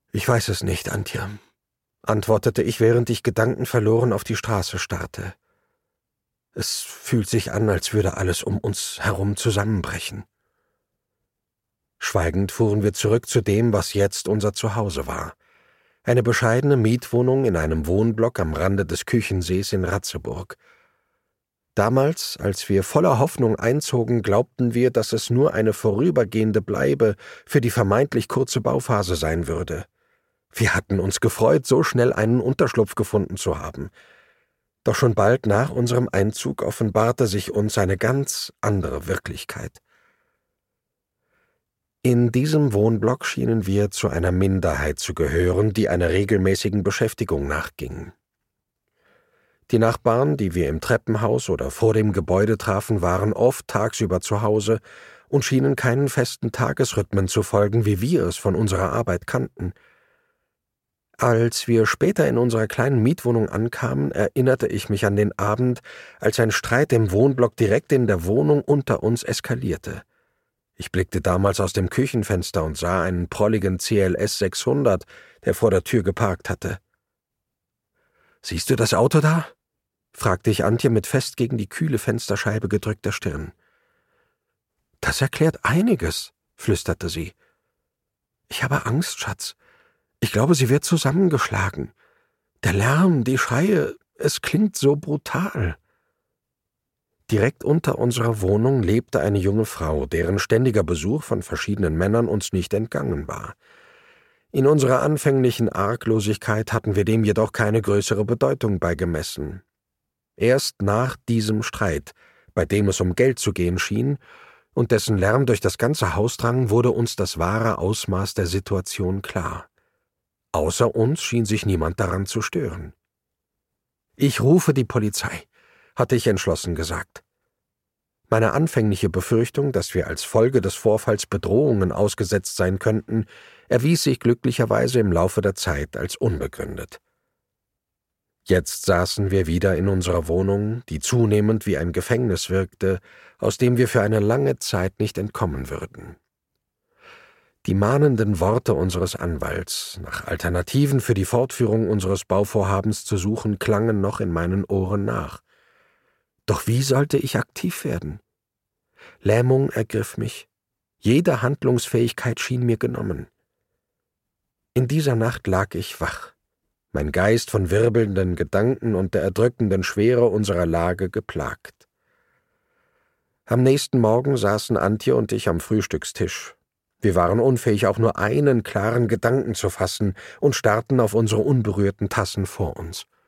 »Ich weiß es nicht, Antje«, antwortete ich, während ich gedankenverloren auf die Straße starrte. »Es fühlt sich an, als würde alles um uns herum zusammenbrechen.« Schweigend fuhren wir zurück zu dem, was jetzt unser Zuhause war. Eine bescheidene Mietwohnung in einem Wohnblock am Rande des Küchensees in Ratzeburg. Damals, als wir voller Hoffnung einzogen, glaubten wir, dass es nur eine vorübergehende Bleibe für die vermeintlich kurze Bauphase sein würde. Wir hatten uns gefreut, so schnell einen Unterschlupf gefunden zu haben. Doch schon bald nach unserem Einzug offenbarte sich uns eine ganz andere Wirklichkeit. In diesem Wohnblock schienen wir zu einer Minderheit zu gehören, die einer regelmäßigen Beschäftigung nachging. Die Nachbarn, die wir im Treppenhaus oder vor dem Gebäude trafen, waren oft tagsüber zu Hause und schienen keinen festen Tagesrhythmen zu folgen, wie wir es von unserer Arbeit kannten. Als wir später in unserer kleinen Mietwohnung ankamen, erinnerte ich mich an den Abend, als ein Streit im Wohnblock direkt in der Wohnung unter uns eskalierte. Ich blickte damals aus dem Küchenfenster und sah einen prolligen CLS 600, der vor der Tür geparkt hatte. »Siehst du das Auto da?« fragte ich Antje mit fest gegen die kühle Fensterscheibe gedrückter Stirn. »Das erklärt einiges«, flüsterte sie. »Ich habe Angst, Schatz. Ich glaube, sie wird zusammengeschlagen. Der Lärm, die Schreie, es klingt so brutal.« Direkt unter unserer Wohnung lebte eine junge Frau, deren ständiger Besuch von verschiedenen Männern uns nicht entgangen war. In unserer anfänglichen Arglosigkeit hatten wir dem jedoch keine größere Bedeutung beigemessen. Erst nach diesem Streit, bei dem es um Geld zu gehen schien und dessen Lärm durch das ganze Haus drang, wurde uns das wahre Ausmaß der Situation klar. Außer uns schien sich niemand daran zu stören. »Ich rufe die Polizei«, hatte ich entschlossen gesagt. Meine anfängliche Befürchtung, dass wir als Folge des Vorfalls Bedrohungen ausgesetzt sein könnten, erwies sich glücklicherweise im Laufe der Zeit als unbegründet. Jetzt saßen wir wieder in unserer Wohnung, die zunehmend wie ein Gefängnis wirkte, aus dem wir für eine lange Zeit nicht entkommen würden. Die mahnenden Worte unseres Anwalts, nach Alternativen für die Fortführung unseres Bauvorhabens zu suchen, klangen noch in meinen Ohren nach. Doch wie sollte ich aktiv werden? Lähmung ergriff mich. Jede Handlungsfähigkeit schien mir genommen. In dieser Nacht lag ich wach, mein Geist von wirbelnden Gedanken und der erdrückenden Schwere unserer Lage geplagt. Am nächsten Morgen saßen Antje und ich am Frühstückstisch. Wir waren unfähig, auch nur einen klaren Gedanken zu fassen und starrten auf unsere unberührten Tassen vor uns.